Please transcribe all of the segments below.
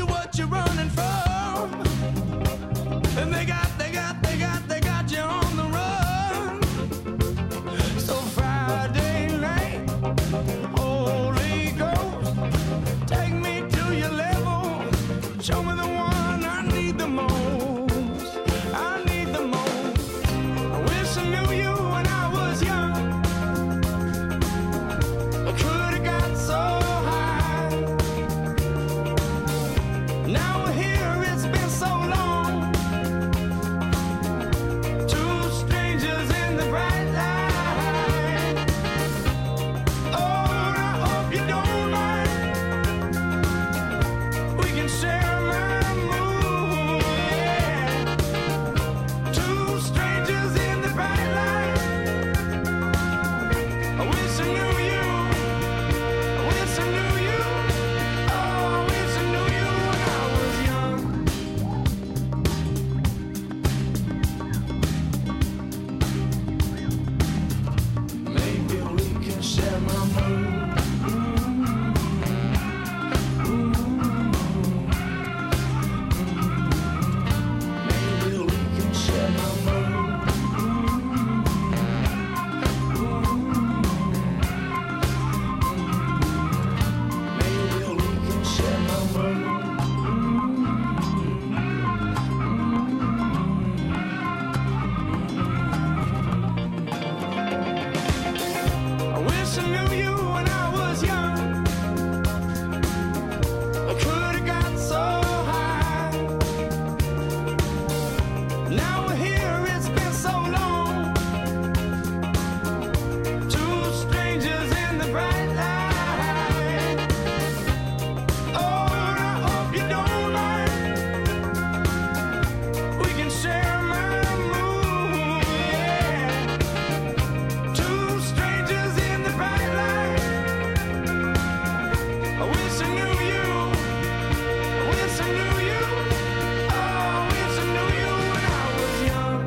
what you're running from. And they got you on the run. So Friday night, Holy Ghost, take me to your level. Show me the one I need the most. I need the most. I wish I knew you when I was young. I could have got so high. Now we're here, it's been so long. Two strangers in the bright light. Oh, I hope you don't mind. We can share my mood, yeah. Two strangers in the bright light. I wish I knew you. I wish I knew you. Oh, I wish I knew you when I was young. Maybe we can share my mood. Maybe we can share my mood. Maybe we can share my mood. I wish I knew you when I was young. I could have got so high. Now we're here, it's been so long. Two strangers in the bright light. Oh, I hope you don't mind. We can share my mood, yeah. Two strangers in the bright light. I wish I knew you. I wish I knew you. Oh, I wish I knew you when I was young.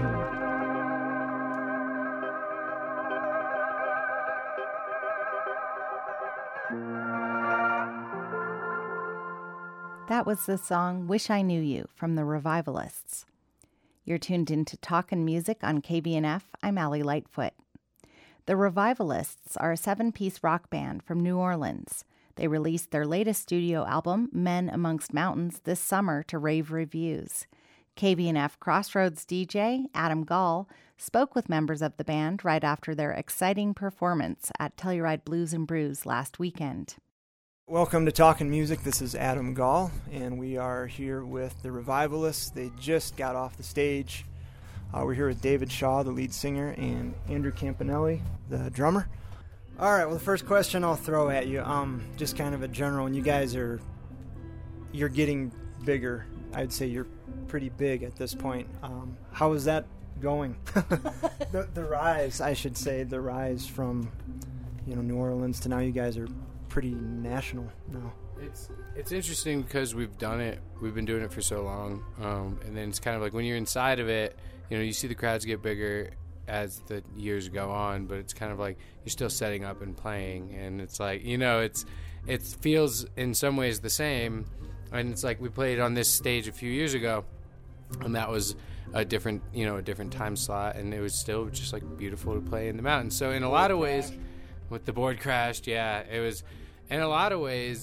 That was the song Wish I Knew You from the Revivalists. You're tuned into Talkin' Music on KBNF. I'm Allie Lightfoot. The Revivalists are a 7-piece rock band from New Orleans. They released their latest studio album, Men Amongst Mountains, this summer to rave reviews. KBNF Crossroads DJ Adam Gall spoke with members of the band right after their exciting performance at Telluride Blues and Brews last weekend. Welcome to Talkin' Music. This is Adam Gall, and we are here with the Revivalists. They just got off the stage. We're here with David Shaw, the lead singer, and Andrew Campanelli, the drummer. All right, well, the first question I'll throw at you, just kind of a general, and you guys you're getting bigger. I'd say you're pretty big at this point. How is that going? the rise, I should say, the rise from, New Orleans to now you guys are pretty national now. It's interesting because we've been doing it for so long, and then it's kind of like when you're inside of it, you see the crowds get bigger as the years go on, but it's kind of like you're still setting up and playing, and it's like it feels in some ways the same, and it's like we played on this stage a few years ago, and that was a different time slot, and it was still just like beautiful to play in the mountains. So in a lot of ways, with the board crashed, yeah, it was. In a lot of ways,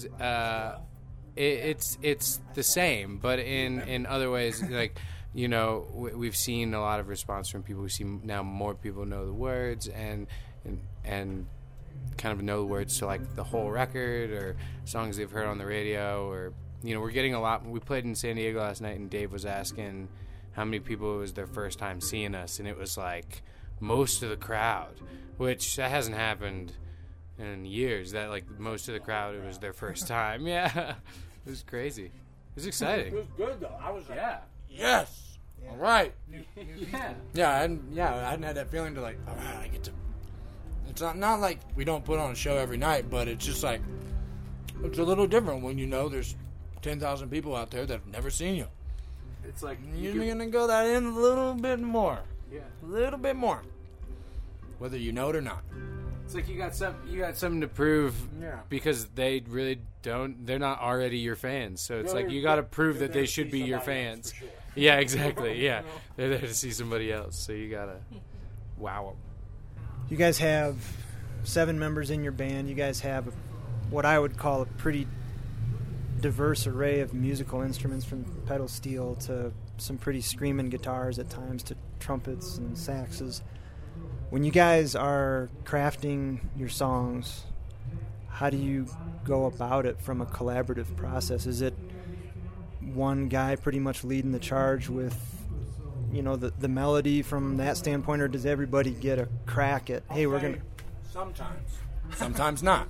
it's the same, but in other ways, like, we've seen a lot of response from people. We see now more people know the words and kind of know the words to like the whole record or songs they've heard on the radio, or we're getting a lot. We played in San Diego last night, and Dave was asking how many people it was their first time seeing us, and it was like most of the crowd, which that hasn't happened in years, that like most of the crowd, it was their first time. Yeah, it was crazy. It was exciting. It was good though. I was like, yes, all right. Yeah, I hadn't had that feeling to like, all right, I get to. It's not like we don't put on a show every night, but it's just like it's a little different when there's 10,000 people out there that have never seen you. It's like you're gonna go that in a little bit more. Yeah, a little bit more, whether you know it or not. It's like you got something to prove because they really don't. They're not already your fans, so it's like you got to prove that they should be your fans. Sure. Yeah, exactly. Yeah, they're there to see somebody else, so you gotta wow them. You guys have 7 members in your band. You guys have what I would call a pretty diverse array of musical instruments, from pedal steel to some pretty screaming guitars at times to trumpets and saxes. When you guys are crafting your songs, how do you go about it from a collaborative process? Is it one guy pretty much leading the charge with, you know, the melody from that standpoint, or does everybody get a crack at, hey, we're gonna... Sometimes not.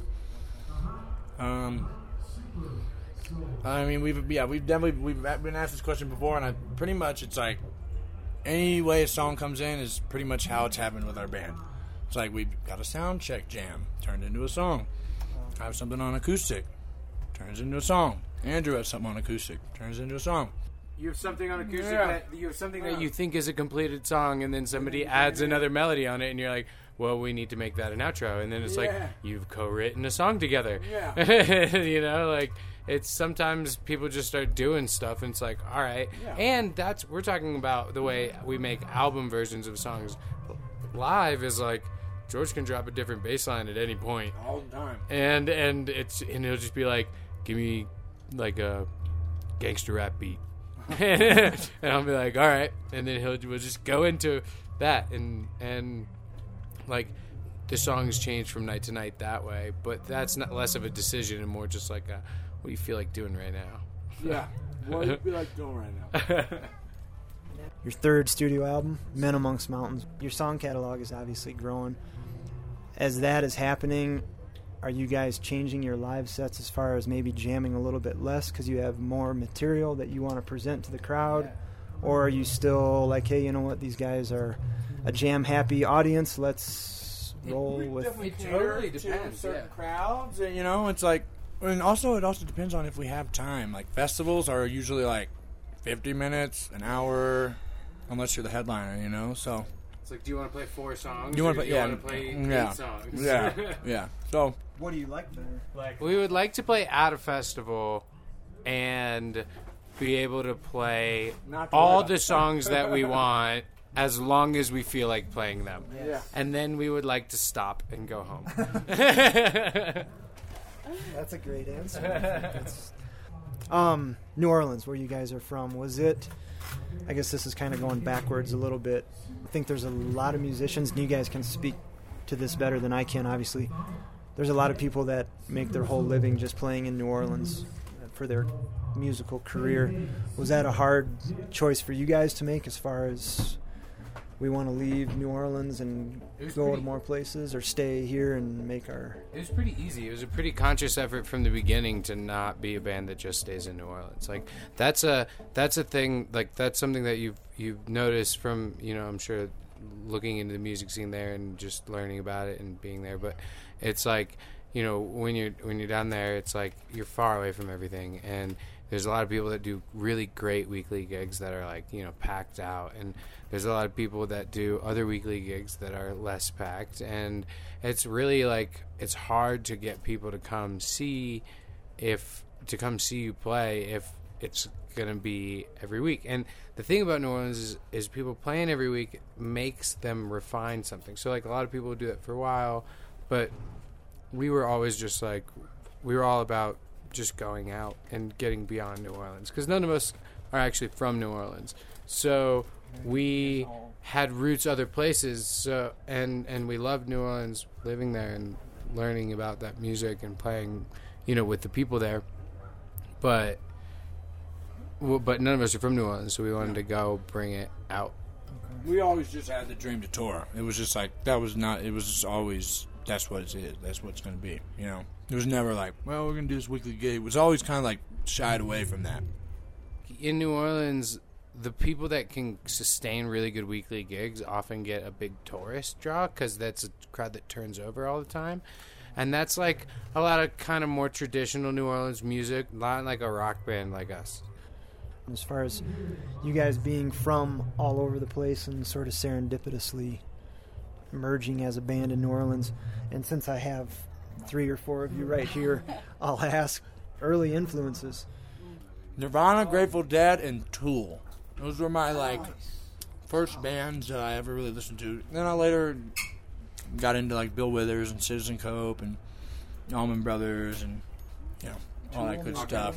I mean, we've been asked this question before, and pretty much it's like any way a song comes in is pretty much how it's happened with our band. It's like we've got a sound check jam turned into a song. I have something on acoustic, turns into a song. Andrew has something on acoustic, turns into a song. You have something on acoustic that you think is a completed song, and then somebody adds another melody on it, and you're like, well, we need to make that an outro. And then it's like, you've co-written a song together. Yeah. You know, like, it's sometimes people just start doing stuff, and it's like, all right. Yeah. And we're talking about the way we make album versions of songs. Live is like, George can drop a different bass line at any point. All the time. And it'll just be like, give me, like, a gangster rap beat. And I'll be like, all right. And then we'll just go into that, and like, the songs change from night to night that way, but that's not less of a decision and more just like what do you feel like doing right now? Yeah, what do you feel like doing right now? Your 3rd studio album, Men Amongst Mountains. Your song catalog is obviously growing. As that is happening, are you guys changing your live sets as far as maybe jamming a little bit less because you have more material that you want to present to the crowd? Yeah. Or are you still like, hey, you know what, these guys are a jam-happy audience, let's roll with... It totally depends. Certain crowds, and, you know, it's like... And also, it also depends on if we have time. Like, festivals are usually like 50 minutes, an hour, unless you're the headliner, you know, so... It's like, do you want to play 4 songs? Do you want to play 8 songs? Yeah, yeah. So... What do you like better? We would like to play at a festival and be able to play all the songs that we want as long as we feel like playing them. Yeah. And then we would like to stop and go home. That's a great answer. New Orleans, where you guys are from, was it... I guess this is kind of going backwards a little bit. I think there's a lot of musicians, and you guys can speak to this better than I can, obviously. There's a lot of people that make their whole living just playing in New Orleans for their musical career. Was that a hard choice for you guys to make as far as we want to leave New Orleans and go to more places, or stay here and make our... It was pretty easy. It was a pretty conscious effort from the beginning to not be a band that just stays in New Orleans. Like, that's a thing, like, that's something that you've noticed from, you know, I'm sure, looking into the music scene there and just learning about it and being there. But it's like, you know, when you're down there, it's like you're far away from everything, and there's a lot of people that do really great weekly gigs that are, like, you know, packed out, and there's a lot of people that do other weekly gigs that are less packed, and it's really, like, it's hard to get people to come see you play if it's going to be every week. And the thing about New Orleans is people playing every week makes them refine something. So, like, a lot of people do that for a while, but we were always just, like, we were all about just going out and getting beyond New Orleans, because none of us are actually from New Orleans. So we had roots other places, so and we loved New Orleans, living there and learning about that music and playing, you know, with the people there. But none of us are from New Orleans, so we wanted to go bring it out. We always just had the dream to tour. It was just like, it was just always, that's what it is. That's what it's going to be, you know. It was never like, well, we're going to do this weekly gig. It was always kind of like shied away from that. In New Orleans, the people that can sustain really good weekly gigs often get a big tourist draw, because that's a crowd that turns over all the time. And that's like a lot of kind of more traditional New Orleans music, not like a rock band like us. As far as you guys being from all over the place and sort of serendipitously merging as a band in New Orleans. And since I have 3 or 4 of you right here, I'll ask early influences. Nirvana, Grateful Dead, and Tool. Those were my first bands that I ever really listened to. Then I later got into Bill Withers and Citizen Cope and Allman Brothers and all that good stuff.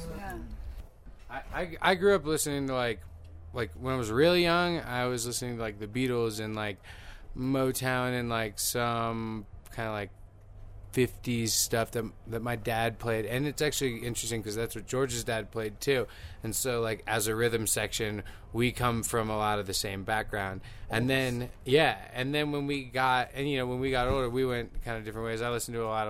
I grew up listening to like when I was really young, I was listening to the Beatles and Motown and some kind of 50s stuff that my dad played. And it's actually interesting because that's what George's dad played too. And so as a rhythm section, we come from a lot of the same background. And then when we got older, we went kind of different ways. I listened to a lot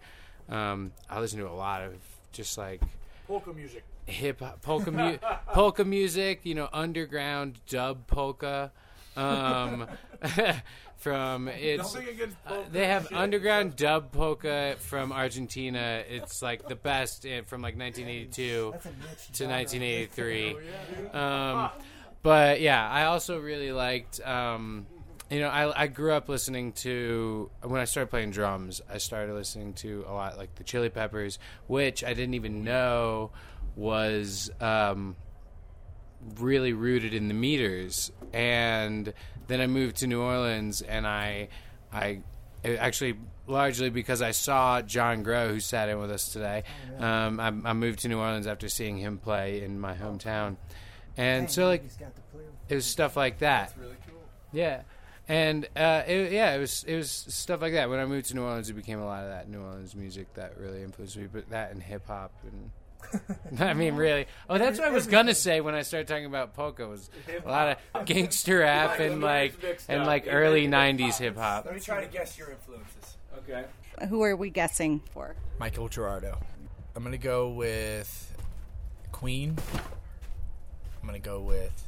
of just Polka music. hip hop polka music, underground dub polka. From they have underground dub polka from Argentina. It's the best from 1982 to 1983. But yeah, I also really liked. I grew up listening to, when I started playing drums, I started listening to a lot the Chili Peppers, which I didn't even know was really rooted in the meters. And then I moved to New Orleans, and I actually, largely because I saw John Groh, who sat in with us today. I moved to New Orleans after seeing him play in my hometown, and so it was stuff like that. That's really cool. Yeah, and it was stuff like that. When I moved to New Orleans, it became a lot of that New Orleans music that really influenced me. But that and hip hop and. I mean, really. Oh, that's what I was gonna say when I started talking about polka. Was a lot of gangster rap and early '90s hip hop. Let me try to guess your influences. Okay. Who are we guessing for? Michael Gerardo. I'm gonna go with Queen. I'm gonna go with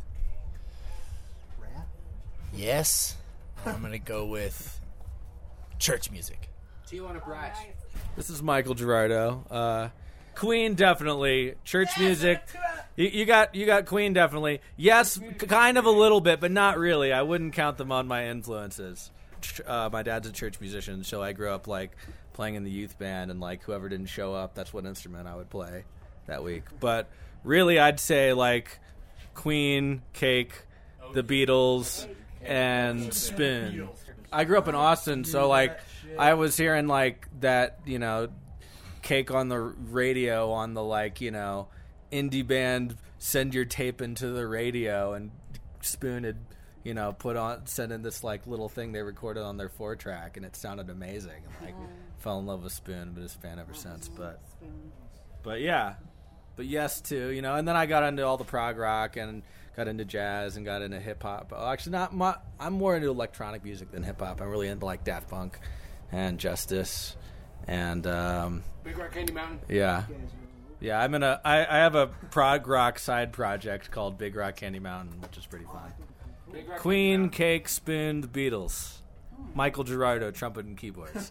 Rap? Yes. I'm gonna go with church music. Tijuana Brass. This is Michael Gerardo. Queen, definitely. Church music. You got Queen, definitely. Yes, kind of a little bit, but not really. I wouldn't count them on my influences. My dad's a church musician, so I grew up playing in the youth band, and whoever didn't show up, that's what instrument I would play that week. But really, I'd say Queen, Cake, the Beatles, and Spoon. I grew up in Austin, so I was hearing that, Cake on the radio on the indie band Send Your Tape Into the Radio, and Spoon had sent in this little thing they recorded on their 4-track, and it sounded amazing, and fell in love with Spoon, but his fan ever since. But yes too, and then I got into all the prog rock and got into jazz and got into hip hop. Actually, I'm more into electronic music than hip hop. I'm really into Daft Punk and Justice. And Big Rock Candy Mountain. Yeah. I have a prog rock side project called Big Rock Candy Mountain, which is pretty fun. Queen, Cake, Spoon, the Beatles. Michael Gerardo, trumpet and keyboards.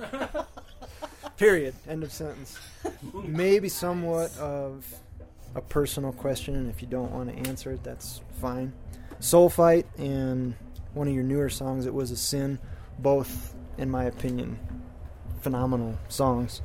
Period. End of sentence. Maybe somewhat of a personal question, and if you don't want to answer it, that's fine. Soul Fight and one of your newer songs, It Was a Sin, both, in my opinion, phenomenal songs.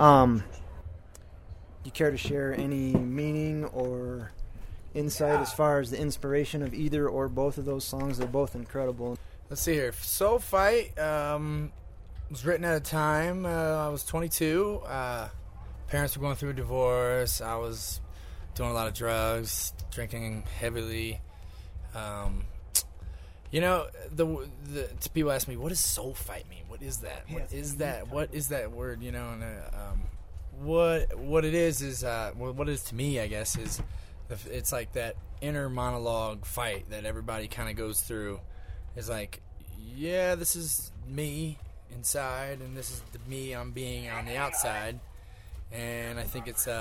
You care to share any meaning or insight as far as the inspiration of either or both of those songs? They're both incredible. Let's see here. Soul Fight was written at a time. I was 22. Parents were going through a divorce. I was doing a lot of drugs, drinking heavily. People ask me, what does soul fight mean? What is that? What is that? What is that word? And what it is what it is to me, I guess, is it's that inner monologue fight that everybody kind of goes through. It's this is me inside, and this is the me I'm being on the outside. And I think it's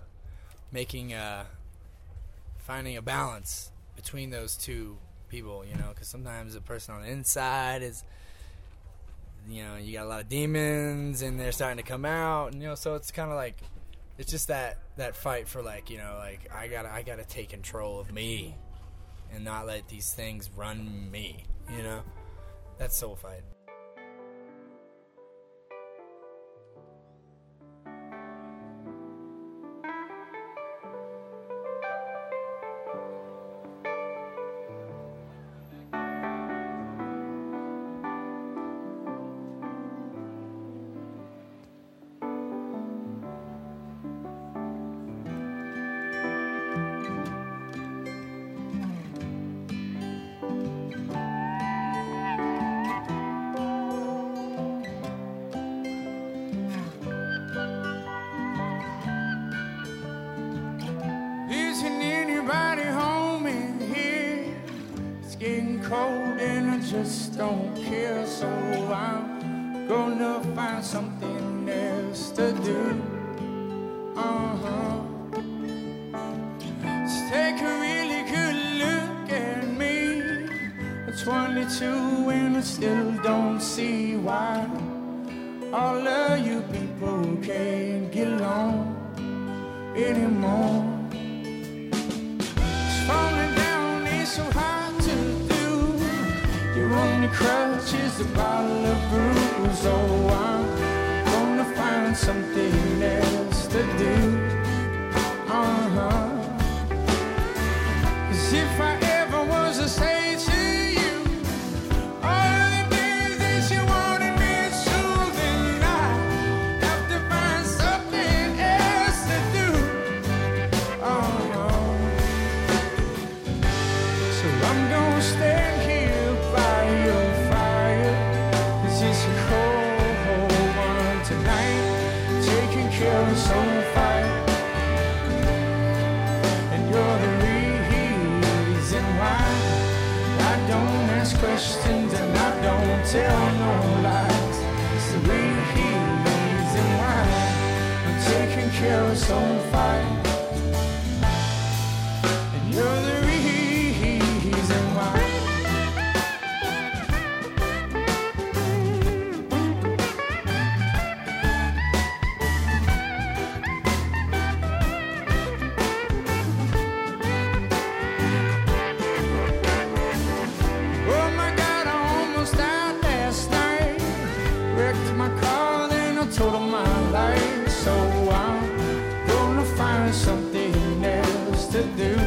finding a balance between those two people, because sometimes the person on the inside is, you got a lot of demons and they're starting to come out, and so it's kind of it's just that fight for I gotta take control of me and not let these things run me, that's Soul Fight. cold and I just don't care. So I'm gonna find something else to do. Just take a really good look at me. I'm 22 and I still don't see why all of you people can't get along anymore. Just falling down ain't so hard to do. Your only crutch is a bottle of booze. Oh, I'm gonna find something else to do. 'Cause if I ever was to say to you all the things that you wanted me to, then I have to find something else to do. So I'm gonna stand here by your fire, 'cause it's a cold one tonight, taking care of some fire. And you're the reason why I don't ask questions and I don't tell no lies. It's the reason why I'm taking care of some fire. And you're the reason why. Oh my God, I almost died last night. Wrecked my car, then I totaled my life. So I'm gonna find something else to do.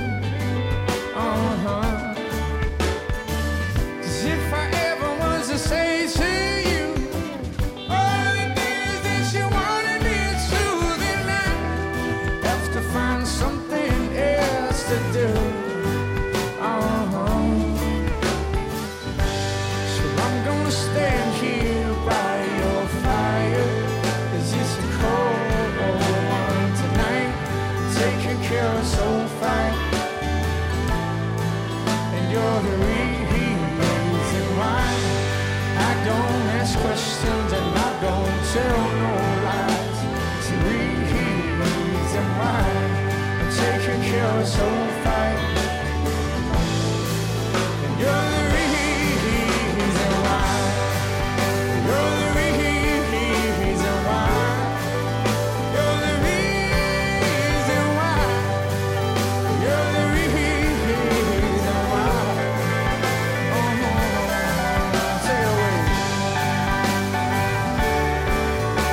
'Cause if I ever was to say to you all the things that you wanted me to, then I have to find something else to do. So I'm gonna stand here by your fire, 'cause it's a cold one tonight, taking care of soul fight. And you're the reason why I don't ask questions and I don't tell no lies. It's the reason why I'm taking care of soul fight. And you're the reason why. You're the reason why. You're the reason why. You're the reason why. Say away.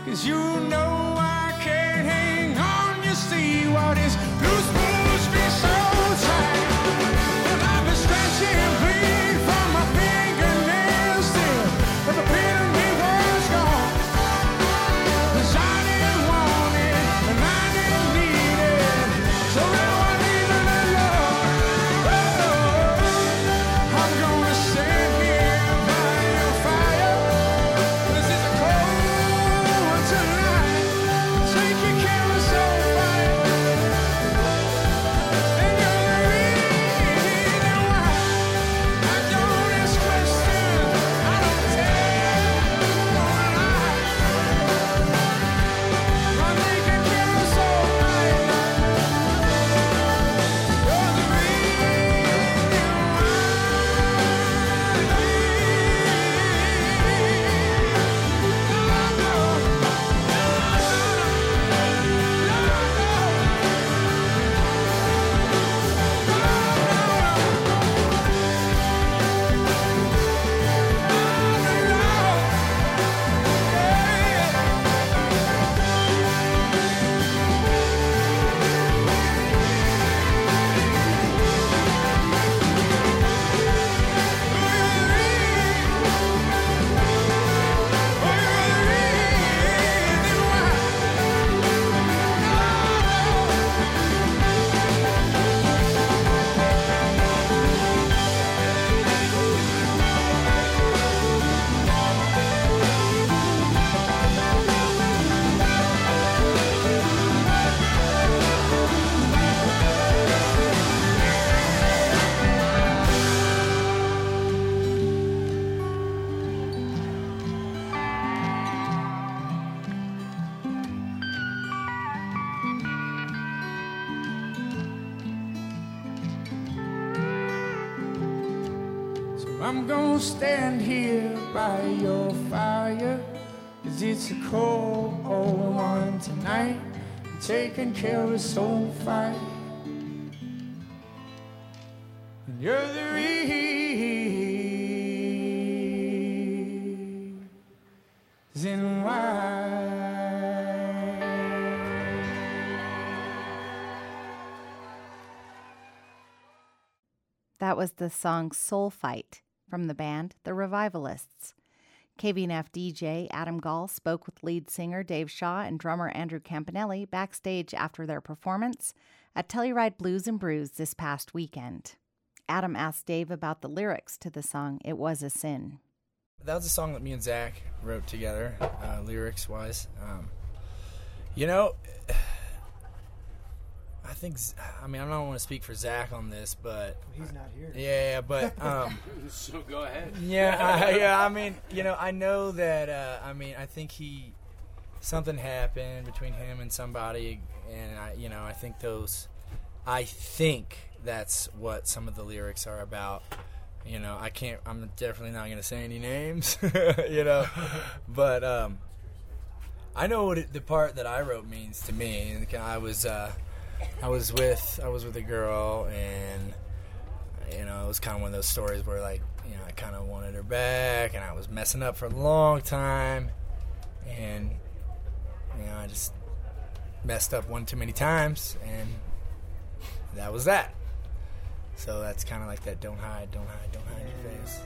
'cause you know I can't hang on. You see what is loose moves me so tight. Well, I've been scratching bleed from my fingernails still, but the pain in me was gone. 'Cause I didn't want it and I didn't need it, so now I need it alone. Oh, I'm gonna sit here by your fire. This is a cold one tonight. Take your care so fine. And you're the reason why I don't ask questions, I don't tell no lies. I'm taking care so fine. You're the reason I'm gonna stand here by your fire, 'cause it's a cold, old one tonight. Taking care of so fine. And you're the reason why. That was the song Soul Fight from the band The Revivalists. KBNF DJ Adam Gall spoke with lead singer Dave Shaw and drummer Andrew Campanelli backstage after their performance at Telluride Blues and Brews this past weekend. Adam asked Dave about the lyrics to the song It Was a Sin. That was a song that me and Zach wrote together, lyrics-wise. You know, I think, I mean, I don't want to speak for Zach on this, but... He's not here. Yeah, but... So go ahead. I mean, you know, I know that, I think something happened between him and somebody, and, I think that's what some of the lyrics are about. You know, I'm definitely not going to say any names, but I know what the part that I wrote means to me. I was with a girl, and it was kind of one of those stories where, like, I kind of wanted her back, and I was messing up for a long time, and I just messed up one too many times, and that was that. So that's kind of like that don't hide your face.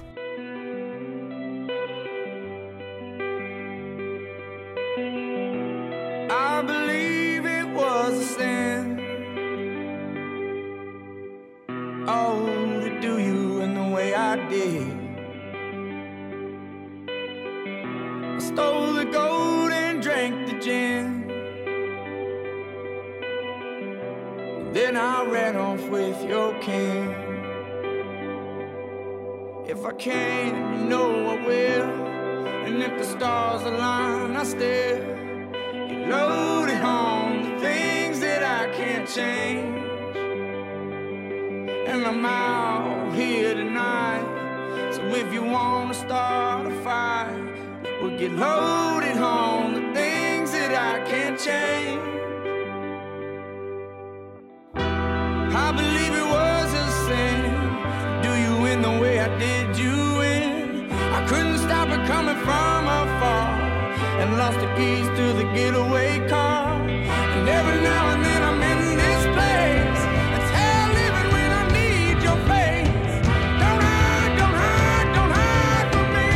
I believe it was a sin. Oh, to do you in the way I did. I stole the gold and drank the gin. And then I ran off with your king. If I can, you know I will. And if the stars align, I still get loaded on the things that I can't change. And I'm out here tonight, so if you wanna start a fight, we'll get loaded on the things that I can't change. I believe it was a sin, do you in the way I did you in. I couldn't stop it coming from afar, and lost it keys to the getaway car. And every now and then I'm in this place. It's hell living when I need your face. Don't hide, don't hide, don't hide from me.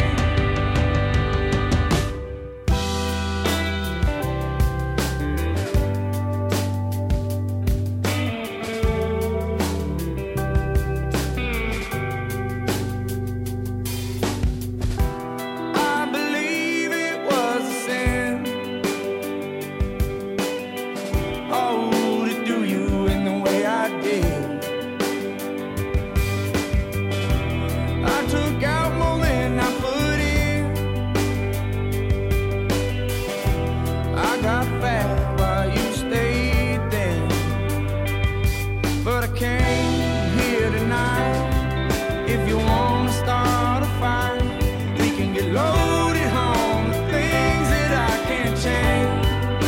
I believe it was a sin. Oh, to do you in the way I did. I took out more than I put in. I got fat while you stayed there. But I came here tonight. If you want to start a fight, we can get loaded on the things that I can't change.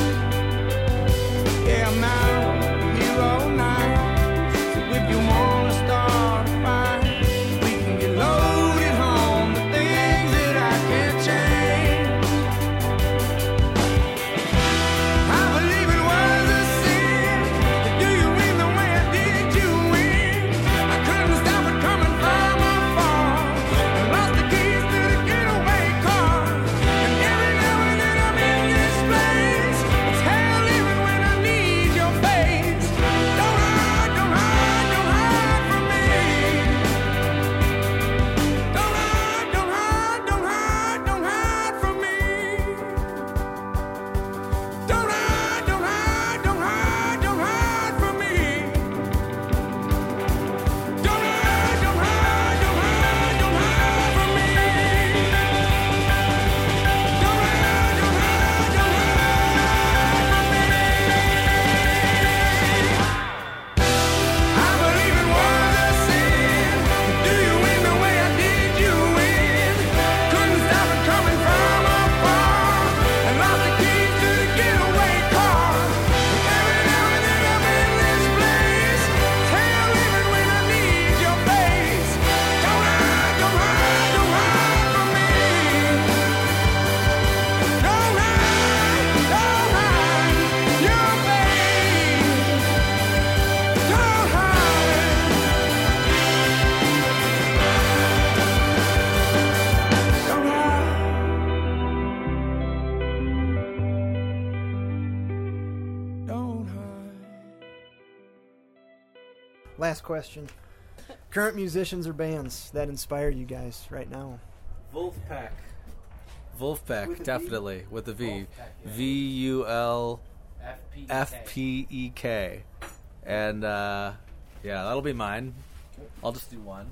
Yeah, I'm out here all night. So if you want to start a fight, we can get loaded on the things that I can't change. I believe it was a sin to do you in the way I did you in. I couldn't stop it coming from afar. I lost the keys to the getaway car. And every now and then I'm in this place. It's hell living when I need your face. Don't hide, don't hide, don't hide from me. Don't hide, don't hide, don't hide, don't hide from me. Don't hide, don't hide, don't hide, don't hide from me. Don't hide, don't hide, don't hide, don't hide from me. Don't hide, don't hide, don't hide from me. I believe it was a sin to do you in the way I did you in. Couldn't stop it coming from afar. And lost the keys to the getaway car. Every now and then I'm in this place. It's hell living when I need your face. Don't hide, don't hide, don't hide from me. Don't hide your face. Don't hide. Don't hide. Don't hide. Last question. Current musicians or bands that inspire you guys right now? Wolfpack. With Wolfpack, a definitely. V? With a V. Wolfpack, yeah. VULFPEK. And, yeah, that'll be mine. I'll just do one.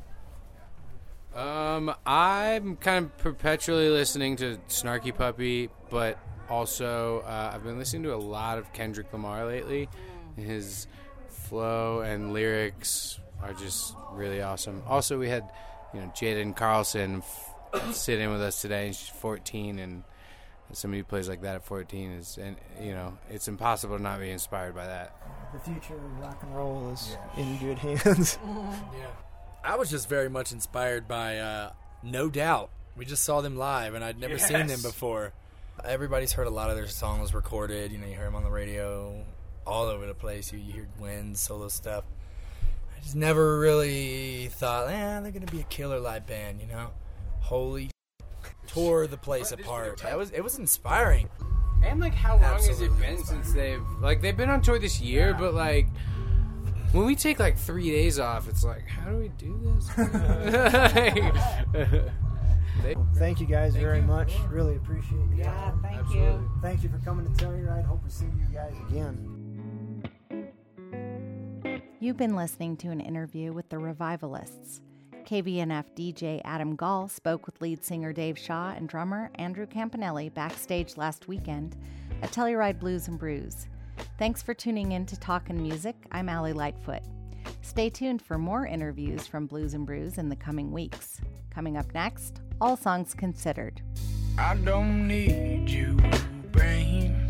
I'm kind of perpetually listening to Snarky Puppy, but also I've been listening to a lot of Kendrick Lamar lately. His flow and lyrics are just really awesome. Also, we had, Jaden Carlson sit in with us today, and she's 14, and somebody who plays like that at 14 is, and it's impossible to not be inspired by that. The future of rock and roll is in good hands. Yeah. I was just very much inspired by No Doubt. We just saw them live, and I'd never seen them before. Everybody's heard a lot of their songs recorded. You hear them on the radio all over the place. You hear Gwen's solo stuff. I just never really thought, they're going to be a killer live band, Holy tore the place apart. It was inspiring. And how long has Absolutely it been since they've been on tour this year? But when we take 3 days off, it's how do we do this? Thank you guys very much. Really appreciate you. Yeah, thank Absolutely. you. Thank you for coming to Telluride. Hope we see you guys again. You've been listening to an interview with the Revivalists. KBNF DJ Adam Gall spoke with lead singer Dave Shaw and drummer Andrew Campanelli backstage last weekend at Telluride Blues and Brews. Thanks for tuning in to Talkin' Music. I'm Allie Lightfoot. Stay tuned for more interviews from Blues and Brews in the coming weeks. Coming up next, All Songs Considered. I don't need you, brain.